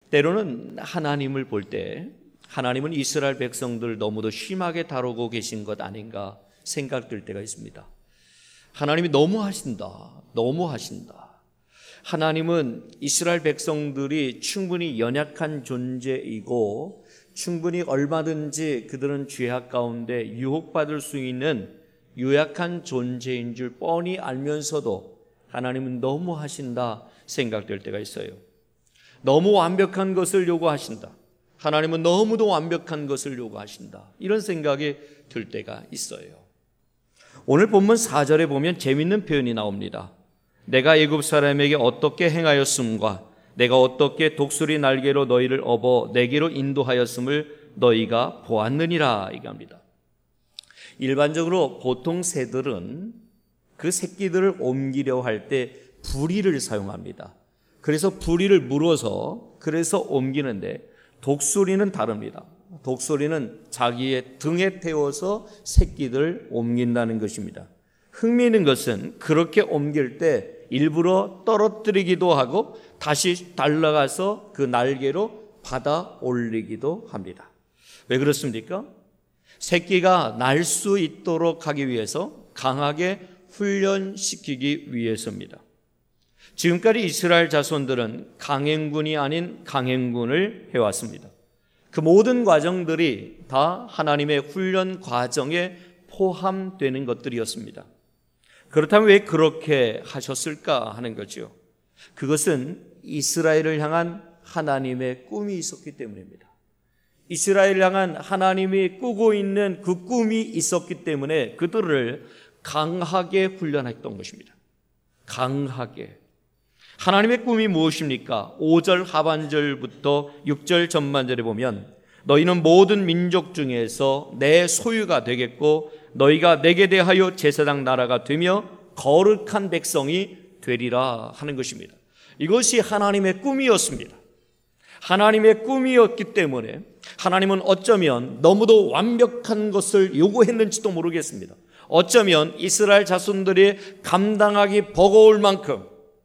때로는 하나님을 볼 때 하나님은 이스라엘 백성들을 너무도 심하게 다루고 계신 것 아닌가 생각될 때가 있습니다. 하나님이 너무하신다. 하나님은 이스라엘 백성들이 충분히 연약한 존재이고 충분히 얼마든지 그들은 죄악 가운데 유혹받을 수 있는 유약한 존재인 줄 뻔히 알면서도 하나님은 너무하신다 생각될 때가 있어요. 너무 완벽한 것을 요구하신다. 하나님은 너무도 완벽한 것을 요구하신다. 이런 생각이 들 때가 있어요. 오늘 본문 4절에 보면 재밌는 표현이 나옵니다. 내가 애굽 사람에게 어떻게 행하였음과 내가 어떻게 독수리 날개로 너희를 업어 내게로 인도하였음을 너희가 보았느니라 이겁니다. 일반적으로 보통 새들은 그 새끼들을 옮기려 할 때 부리를 사용합니다. 그래서 부리를 물어서 그래서 옮기는데 독수리는 다릅니다. 독수리는 자기의 등에 태워서 새끼들을 옮긴다는 것입니다. 흥미있는 것은 그렇게 옮길 때 일부러 떨어뜨리기도 하고 다시 달려가서 그 날개로 받아 올리기도 합니다. 왜 그렇습니까? 새끼가 날 수 있도록 하기 위해서 강하게 훈련시키기 위해서입니다. 지금까지 이스라엘 자손들은 강행군이 아닌 강행군을 해왔습니다. 그 모든 과정들이 다 하나님의 훈련 과정에 포함되는 것들이었습니다. 그렇다면 왜 그렇게 하셨을까 하는 거죠. 그것은 이스라엘을 향한 하나님의 꿈이 있었기 때문입니다. 이스라엘을 향한 하나님이 꾸고 있는 그 꿈이 있었기 때문에 그들을 강하게 훈련했던 것입니다. 강하게. 하나님의 꿈이 무엇입니까? 5절 하반절부터 6절 전반절에 보면 너희는 모든 민족 중에서 내 소유가 되겠고 너희가 내게 대하여 제사장 나라가 되며 거룩한 백성이 되리라 하는 것입니다. 이것이 하나님의 꿈이었습니다. 하나님의 꿈이었기 때문에 하나님은 어쩌면 너무도 완벽한 것을 요구했는지도 모르겠습니다. 어쩌면 이스라엘 자손들이 감당하기 버거울 만큼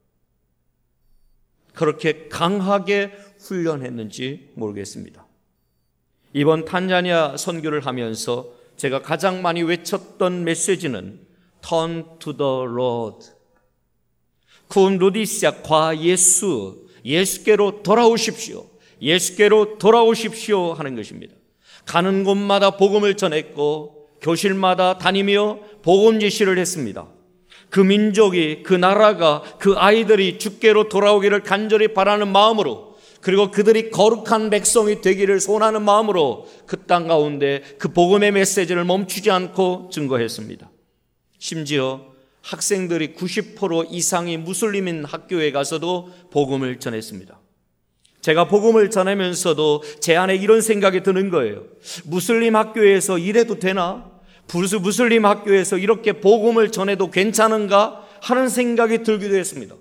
그렇게 강하게 훈련했는지 모르겠습니다. 이번 탄자니아 선교를 하면서 제가 가장 많이 외쳤던 메시지는 Turn to the Lord. 쿰 루디시아 과 예수, 예수께로 돌아오십시오. 예수께로 돌아오십시오 하는 것입니다. 가는 곳마다 복음을 전했고 교실마다 다니며 복음 제시를 했습니다. 그 민족이, 그 나라가, 그 아이들이 주께로 돌아오기를 간절히 바라는 마음으로, 그리고 그들이 거룩한 백성이 되기를 소원하는 마음으로 그 땅 가운데 그 복음의 메시지를 멈추지 않고 증거했습니다. 심지어 학생들이 90% 이상이 무슬림인 학교에 가서도 복음을 전했습니다. 제가 복음을 전하면서도 제 안에 이런 생각이 드는 거예요. 무슬림 학교에서 이래도 되나? 무슬림 학교에서 이렇게 복음을 전해도 괜찮은가? 하는 생각이 들기도 했습니다.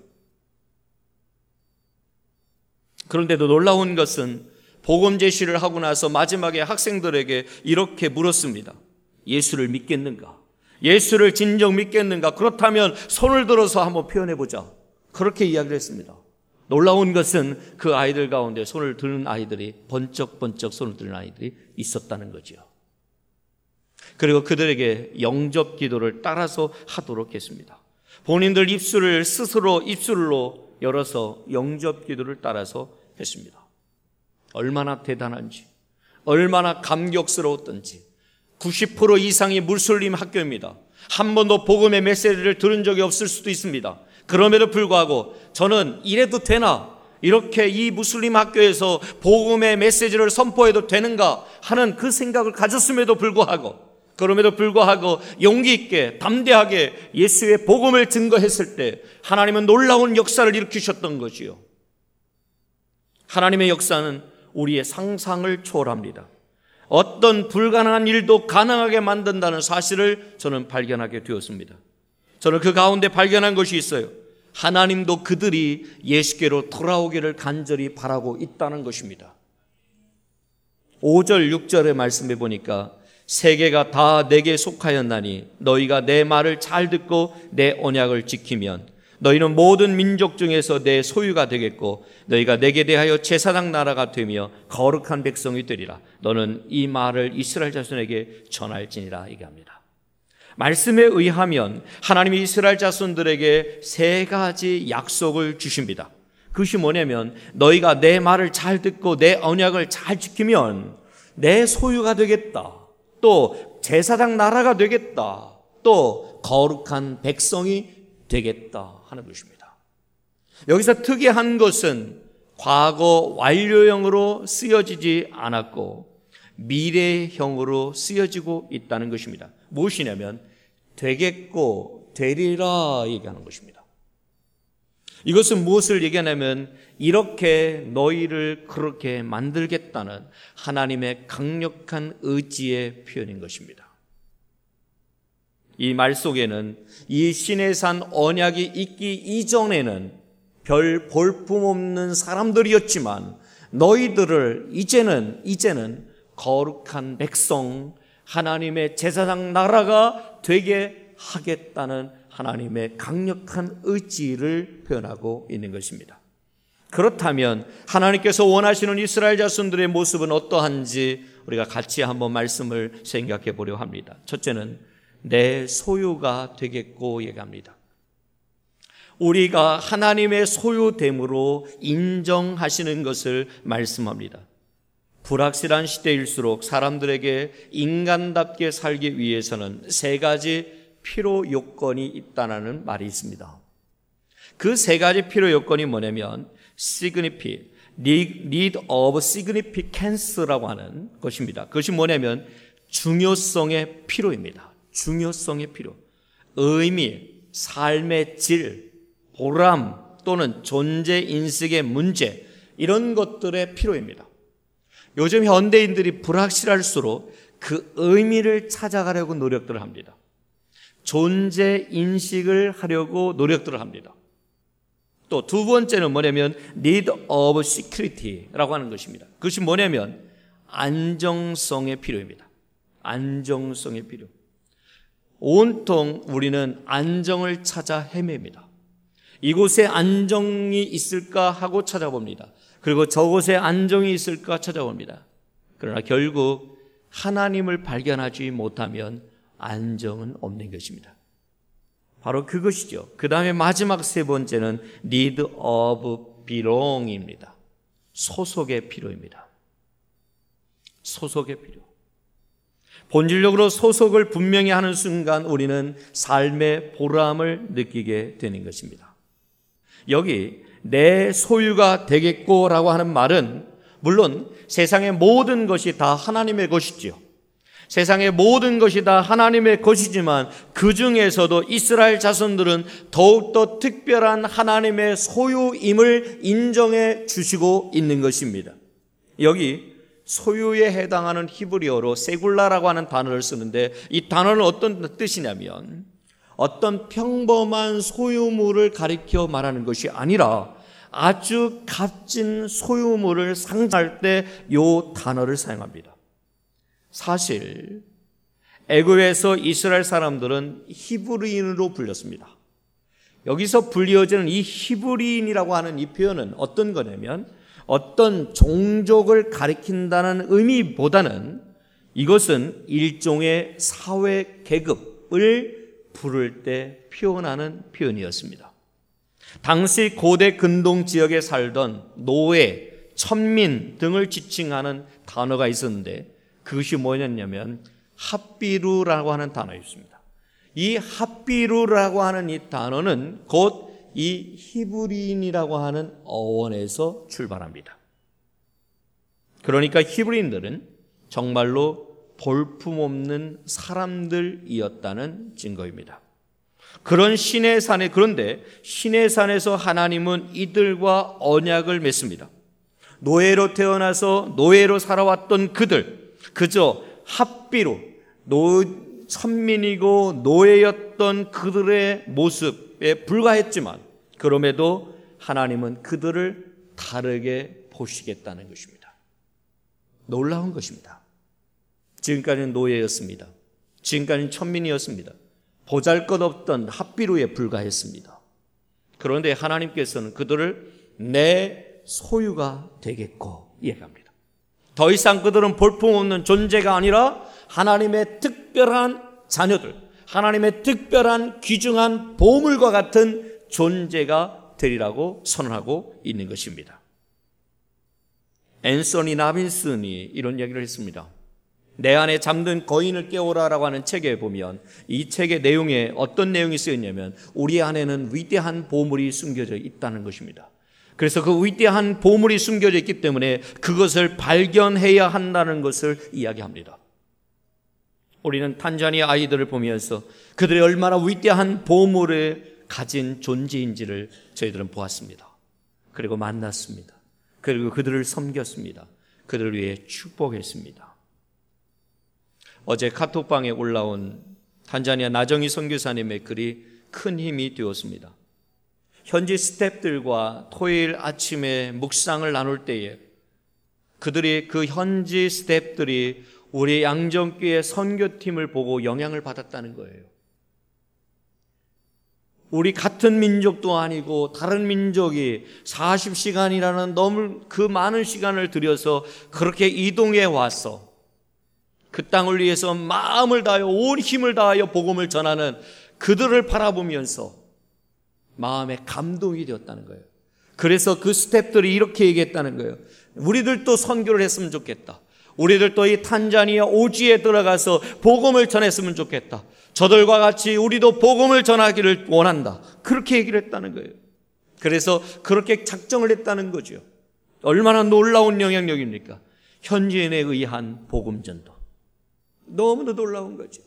그런데도 놀라운 것은 복음 제시를 하고 나서 마지막에 학생들에게 이렇게 물었습니다. 예수를 믿겠는가? 예수를 진정 믿겠는가? 그렇다면 손을 들어서 한번 표현해보자. 그렇게 이야기를 했습니다. 놀라운 것은 그 아이들 가운데 손을 드는 아이들이 번쩍번쩍 손을 드는 아이들이 있었다는 거죠. 그리고 그들에게 영접 기도를 따라서 하도록 했습니다. 본인들 입술을 스스로 입술로 열어서 영접 기도를 따라서 했습니다. 얼마나 대단한지, 얼마나 감격스러웠던지. 90% 이상이 무슬림 학교입니다. 한 번도 복음의 메시지를 들은 적이 없을 수도 있습니다. 그럼에도 불구하고 저는 이래도 되나? 이렇게 이 무슬림 학교에서 복음의 메시지를 선포해도 되는가 하는 그 생각을 가졌음에도 불구하고, 그럼에도 불구하고 용기 있게 담대하게 예수의 복음을 증거했을 때 하나님은 놀라운 역사를 일으키셨던 거지요. 하나님의 역사는 우리의 상상을 초월합니다. 어떤 불가능한 일도 가능하게 만든다는 사실을 저는 발견하게 되었습니다. 저는 그 가운데 발견한 것이 있어요. 하나님도 그들이 예수께로 돌아오기를 간절히 바라고 있다는 것입니다. 5절 6절의 말씀해 보니까 세계가 다 내게 속하였나니 너희가 내 말을 잘 듣고 내 언약을 지키면 너희는 모든 민족 중에서 내 소유가 되겠고 너희가 내게 대하여 제사장 나라가 되며 거룩한 백성이 되리라. 너는 이 말을 이스라엘 자손에게 전할지니라 얘기합니다. 말씀에 의하면 하나님이 이스라엘 자손들에게 세 가지 약속을 주십니다. 그것이 뭐냐면 너희가 내 말을 잘 듣고 내 언약을 잘 지키면 내 소유가 되겠다. 또 제사장 나라가 되겠다. 또 거룩한 백성이 되겠다 하는 것입니다. 여기서 특이한 것은 과거 완료형으로 쓰여지지 않았고 미래형으로 쓰여지고 있다는 것입니다. 무엇이냐면 되겠고 되리라 얘기하는 것입니다. 이것은 무엇을 얘기하냐면 이렇게 너희를 그렇게 만들겠다는 하나님의 강력한 의지의 표현인 것입니다. 이 말 속에는 이 시내산 언약이 있기 이전에는 별 볼품없는 사람들이었지만 너희들을 이제는 거룩한 백성, 하나님의 제사장 나라가 되게 하겠다는 하나님의 강력한 의지를 표현하고 있는 것입니다. 그렇다면 하나님께서 원하시는 이스라엘 자손들의 모습은 어떠한지 우리가 같이 한번 말씀을 생각해 보려 합니다. 첫째는 내 소유가 되겠고 얘기합니다. 우리가 하나님의 소유됨으로 인정하시는 것을 말씀합니다. 불확실한 시대일수록 사람들에게 인간답게 살기 위해서는 세 가지 필요 요건이 있다는 말이 있습니다. 그 세 가지 필요 요건이 뭐냐면 need of significance라고 하는 것입니다. 그것이 뭐냐면 중요성의 필요입니다. 중요성의 필요, 의미, 삶의 질, 보람 또는 존재 인식의 문제, 이런 것들의 필요입니다. 요즘 현대인들이 불확실할수록 그 의미를 찾아가려고 노력들을 합니다. 존재 인식을 하려고 노력들을 합니다. 또 두 번째는 뭐냐면 need of security라고 하는 것입니다. 그것이 뭐냐면 안정성의 필요입니다. 안정성의 필요. 온통 우리는 안정을 찾아 헤맵니다. 이곳에 안정이 있을까 하고 찾아봅니다. 그리고 저곳에 안정이 있을까 찾아봅니다. 그러나 결국 하나님을 발견하지 못하면 안정은 없는 것입니다. 바로 그것이죠. 그 다음에 마지막 세 번째는 need of belong입니다. 소속의 필요입니다. 소속의 필요. 본질적으로 소속을 분명히 하는 순간 우리는 삶의 보람을 느끼게 되는 것입니다. 여기 내 소유가 되겠고라고 하는 말은 물론 세상의 모든 것이 다 하나님의 것이지요. 세상의 모든 것이 다 하나님의 것이지만 그 중에서도 이스라엘 자손들은 더욱더 특별한 하나님의 소유임을 인정해 주시고 있는 것입니다. 여기 소유에 해당하는 히브리어로 세굴라라고 하는 단어를 쓰는데 이 단어는 어떤 뜻이냐면 어떤 평범한 소유물을 가리켜 말하는 것이 아니라 아주 값진 소유물을 상징할 때 이 단어를 사용합니다. 사실 애굽에서 이스라엘 사람들은 히브리인으로 불렸습니다. 여기서 불리어지는 이 히브리인이라고 하는 이 표현은 어떤 거냐면 어떤 종족을 가리킨다는 의미보다는 이것은 일종의 사회 계급을 부를 때 표현하는 표현이었습니다. 당시 고대 근동 지역에 살던 노예, 천민 등을 지칭하는 단어가 있었는데 그것이 뭐였냐면 핫비루라고 하는 단어였습니다. 이 핫비루라고 하는 이 단어는 곧 이 히브리인이라고 하는 어원에서 출발합니다. 그러니까 히브리인들은 정말로 볼품없는 사람들이었다는 증거입니다. 그런 시내산에 그런데 시내산에서 하나님은 이들과 언약을 맺습니다. 노예로 태어나서 노예로 살아왔던 그들, 그저 핫비루, 천민이고 노예였던 그들의 모습에 불과했지만 그럼에도 하나님은 그들을 다르게 보시겠다는 것입니다. 놀라운 것입니다. 지금까지는 노예였습니다. 지금까지는 천민이었습니다. 보잘것없던 핫비루에 불과했습니다. 그런데 하나님께서는 그들을 내 소유가 되겠고 얘기합니다. 더 이상 그들은 볼품없는 존재가 아니라 하나님의 특별한 자녀들, 하나님의 특별한 귀중한 보물과 같은 존재가 되리라고 선언하고 있는 것입니다. 앤서니 나빈슨이 이런 얘기를 했습니다. 내 안에 잠든 거인을 깨우라라고 하는 책에 보면 이 책의 내용에 어떤 내용이 쓰였냐면 우리 안에는 위대한 보물이 숨겨져 있다는 것입니다. 그래서 그 위대한 보물이 숨겨져 있기 때문에 그것을 발견해야 한다는 것을 이야기합니다. 우리는 탄자니아 아이들을 보면서 그들이 얼마나 위대한 보물을 가진 존재인지를 저희들은 보았습니다. 그리고 만났습니다. 그리고 그들을 섬겼습니다. 그들을 위해 축복했습니다. 어제 카톡방에 올라온 탄자니아 나정희 선교사님의 글이 큰 힘이 되었습니다. 현지 스태프들과 토요일 아침에 묵상을 나눌 때에 그 현지 스태프들이 우리 양정교회 선교팀을 보고 영향을 받았다는 거예요. 우리 같은 민족도 아니고 다른 민족이 40시간이라는 너무 그 많은 시간을 들여서 그렇게 이동해 와서 그 땅을 위해서 마음을 다하여 온 힘을 다하여 복음을 전하는 그들을 바라보면서 마음에 감동이 되었다는 거예요. 그래서 그 스태프들이 이렇게 얘기했다는 거예요. 우리들도 선교를 했으면 좋겠다. 우리들도 이 탄자니아 오지에 들어가서 복음을 전했으면 좋겠다. 저들과 같이 우리도 복음을 전하기를 원한다. 그렇게 얘기를 했다는 거예요. 그래서 그렇게 작정을 했다는 거죠. 얼마나 놀라운 영향력입니까? 현지인에 의한 복음 전도. 너무도 놀라운 거죠.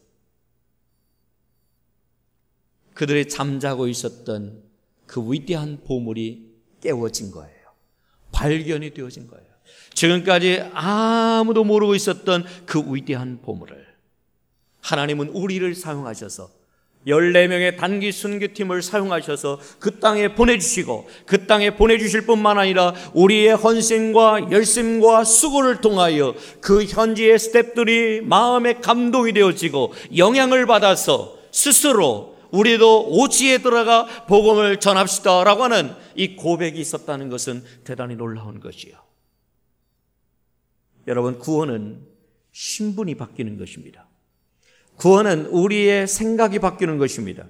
그들이 잠자고 있었던 그 위대한 보물이 깨워진 거예요. 발견이 되어진 거예요. 지금까지 아무도 모르고 있었던 그 위대한 보물을 하나님은 우리를 사용하셔서 14명의 단기 순교팀을 사용하셔서 그 땅에 보내주시고 그 땅에 보내주실 뿐만 아니라 우리의 헌신과 열심과 수고를 통하여 그 현지의 스태프들이 마음에 감동이 되어지고 영향을 받아서 스스로 우리도 오지에 들어가 복음을 전합시다 라고 하는 이 고백이 있었다는 것은 대단히 놀라운 것이요. 여러분, 구원은 신분이 바뀌는 것입니다. 구원은 우리의 생각이 바뀌는 것입니다.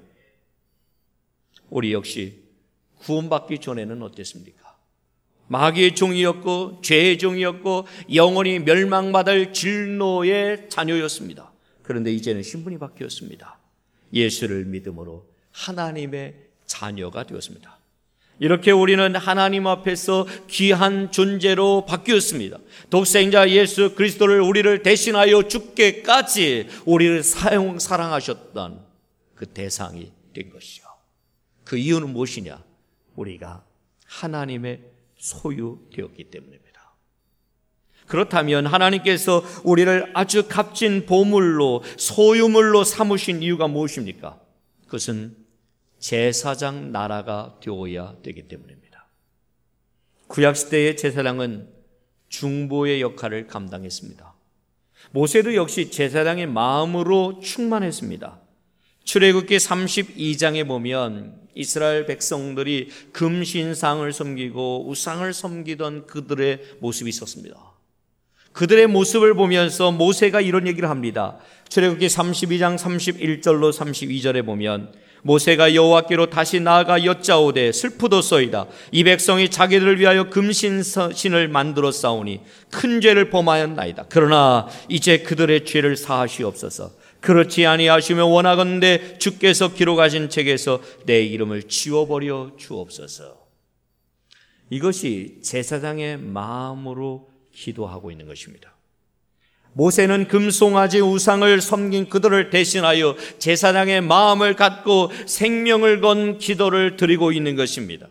우리 역시 구원받기 전에는 어땠습니까? 마귀의 종이었고 죄의 종이었고 영원히 멸망받을 진노의 자녀였습니다. 그런데 이제는 신분이 바뀌었습니다. 예수를 믿음으로 하나님의 자녀가 되었습니다. 이렇게 우리는 하나님 앞에서 귀한 존재로 바뀌었습니다. 독생자 예수 그리스도를 우리를 대신하여 죽게까지 우리를 사랑하셨던 그 대상이 된 것이죠. 그 이유는 무엇이냐? 우리가 하나님의 소유되었기 때문입니다. 그렇다면 하나님께서 우리를 아주 값진 보물로 소유물로 삼으신 이유가 무엇입니까? 그것은 제사장 나라가 되어야 되기 때문입니다. 구약시대의 제사장은 중보의 역할을 감당했습니다. 모세도 역시 제사장의 마음으로 충만했습니다. 출애굽기 32장에 보면 이스라엘 백성들이 금신상을 섬기고 우상을 섬기던 그들의 모습이 있었습니다. 그들의 모습을 보면서 모세가 이런 얘기를 합니다. 출애굽기 32장 31절로 32절에 보면 모세가 여호와께로 다시 나아가 여짜오되 슬프도소이다. 이 백성이 자기들을 위하여 금신신을 만들어 싸우니 큰 죄를 범하였나이다. 그러나 이제 그들의 죄를 사하시옵소서. 그렇지 아니하시면 원하건대 주께서 기록하신 책에서 내 이름을 지워버려 주옵소서. 이것이 제사장의 마음으로 기도하고 있는 것입니다. 모세는 금송아지 우상을 섬긴 그들을 대신하여 제사장의 마음을 갖고 생명을 건 기도를 드리고 있는 것입니다.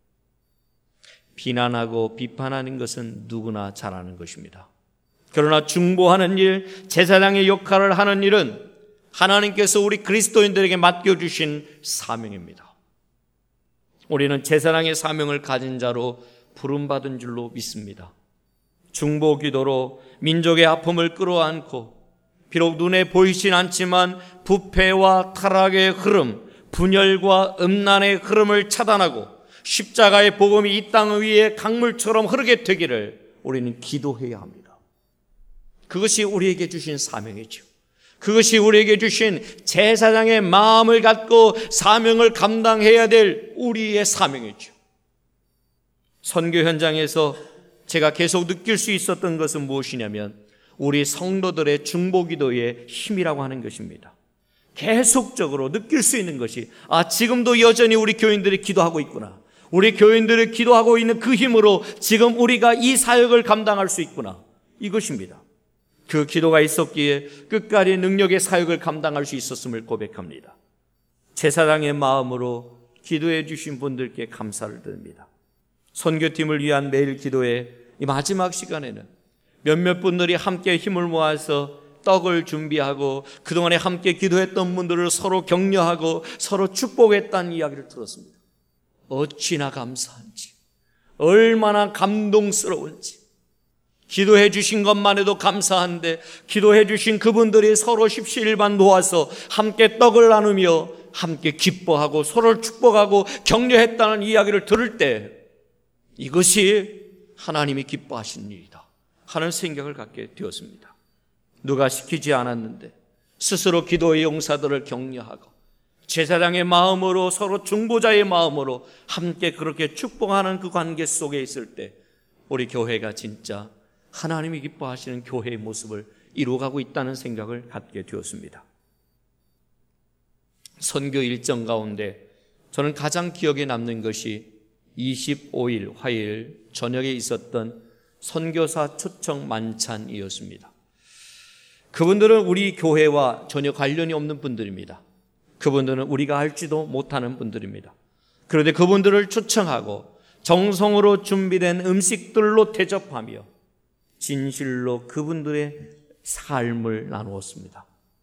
비난하고 비판하는 것은 누구나 잘하는 것입니다. 그러나 중보하는 일, 제사장의 역할을 하는 일은 하나님께서 우리 그리스도인들에게 맡겨주신 사명입니다. 우리는 제사장의 사명을 가진 자로 부름받은 줄로 믿습니다. 중보 기도로 민족의 아픔을 끌어안고 비록 눈에 보이진 않지만 부패와 타락의 흐름, 분열과 음란의 흐름을 차단하고 십자가의 복음이 이 땅 위에 강물처럼 흐르게 되기를 우리는 기도해야 합니다. 그것이 우리에게 주신 사명이죠. 그것이 우리에게 주신 제사장의 마음을 갖고 사명을 감당해야 될 우리의 사명이죠. 선교 현장에서 제가 계속 느낄 수 있었던 것은 무엇이냐면 우리 성도들의 중보기도의 힘이라고 하는 것입니다. 계속적으로 느낄 수 있는 것이 지금도 여전히 우리 교인들이 기도하고 있구나. 우리 교인들이 기도하고 있는 그 힘으로 지금 우리가 이 사역을 감당할 수 있구나. 이것입니다. 그 기도가 있었기에 끝까지 능력의 사역을 감당할 수 있었음을 고백합니다. 제사장의 마음으로 기도해 주신 분들께 감사를 드립니다. 선교팀을 위한 매일 기도의 이 마지막 시간에는 몇몇 분들이 함께 힘을 모아서 떡을 준비하고 그동안에 함께 기도했던 분들을 서로 격려하고 서로 축복했다는 이야기를 들었습니다. 어찌나 감사한지, 얼마나 감동스러운지. 기도해 주신 것만 해도 감사한데 기도해 주신 그분들이 서로 십시일반 모아서 함께 떡을 나누며 함께 기뻐하고 서로를 축복하고 격려했다는 이야기를 들을 때 이것이 하나님이 기뻐하시는 일이다 하는 생각을 갖게 되었습니다. 누가 시키지 않았는데 스스로 기도의 용사들을 격려하고 제사장의 마음으로 서로 중보자의 마음으로 함께 그렇게 축복하는 그 관계 속에 있을 때 우리 교회가 진짜 하나님이 기뻐하시는 교회의 모습을 이루어가고 있다는 생각을 갖게 되었습니다. 선교 일정 가운데 저는 가장 기억에 남는 것이 25일 화요일 저녁에 있었던 선교사 초청 만찬이었습니다. 그분들은 우리 교회와 전혀 관련이 없는 분들입니다. 그분들은 우리가 알지도 못하는 분들입니다. 그런데 그분들을 초청하고 정성으로 준비된 음식들로 대접하며 진실로 그분들의 삶을 나누었습니다.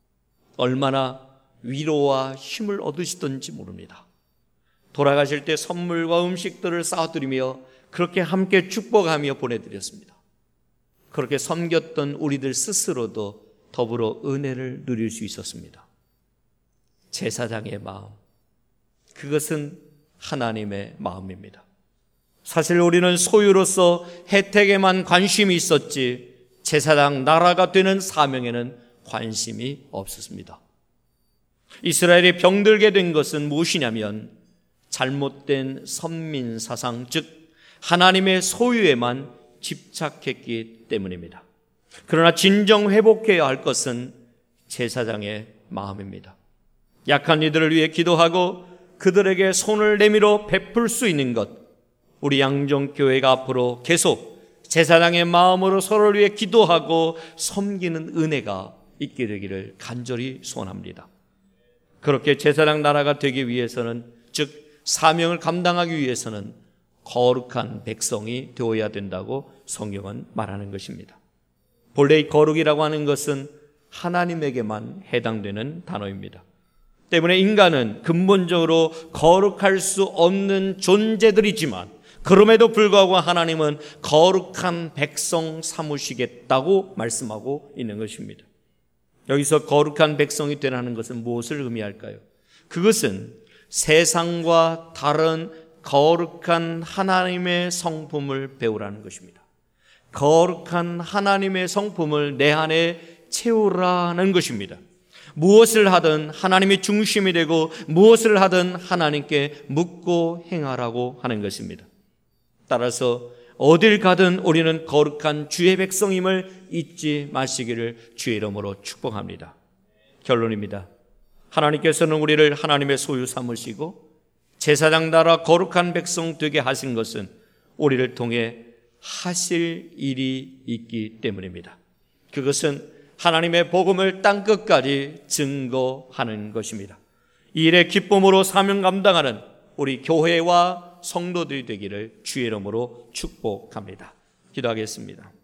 얼마나 위로와 힘을 얻으시던지 모릅니다. 돌아가실 때 선물과 음식들을 쌓아드리며 그렇게 함께 축복하며 보내드렸습니다. 그렇게 섬겼던 우리들 스스로도 더불어 은혜를 누릴 수 있었습니다. 제사장의 마음, 그것은 하나님의 마음입니다. 사실 우리는 소유로서 혜택에만 관심이 있었지 제사장 나라가 되는 사명에는 관심이 없었습니다. 이스라엘이 병들게 된 것은 무엇이냐면 잘못된 선민 사상, 즉 하나님의 소유에만 집착했기 때문입니다. 그러나 진정 회복해야 할 것은 제사장의 마음입니다. 약한 이들을 위해 기도하고 그들에게 손을 내밀어 베풀 수 있는 것, 우리 양정교회가 앞으로 계속 제사장의 마음으로 서로를 위해 기도하고 섬기는 은혜가 있게 되기를 간절히 소원합니다. 그렇게 제사장 나라가 되기 위해서는, 즉 사명을 감당하기 위해서는 거룩한 백성이 되어야 된다고 성경은 말하는 것입니다. 본래 이 거룩이라고 하는 것은 하나님에게만 해당되는 단어입니다. 때문에 인간은 근본적으로 거룩할 수 없는 존재들이지만 그럼에도 불구하고 하나님은 거룩한 백성 삼으시겠다고 말씀하고 있는 것입니다. 여기서 거룩한 백성이 되라는 것은 무엇을 의미할까요? 그것은 세상과 다른 거룩한 하나님의 성품을 배우라는 것입니다. 거룩한 하나님의 성품을 내 안에 채우라는 것입니다. 무엇을 하든 하나님이 중심이 되고 무엇을 하든 하나님께 묻고 행하라고 하는 것입니다. 따라서 어딜 가든 우리는 거룩한 주의 백성임을 잊지 마시기를 주의 이름으로 축복합니다. 결론입니다. 하나님께서는 우리를 하나님의 소유 삼으시고 제사장 나라 거룩한 백성 되게 하신 것은 우리를 통해 하실 일이 있기 때문입니다. 그것은 하나님의 복음을 땅끝까지 증거하는 것입니다. 이 일의 기쁨으로 사명 감당하는 우리 교회와 성도들이 되기를 주의 이름으로 축복합니다. 기도하겠습니다.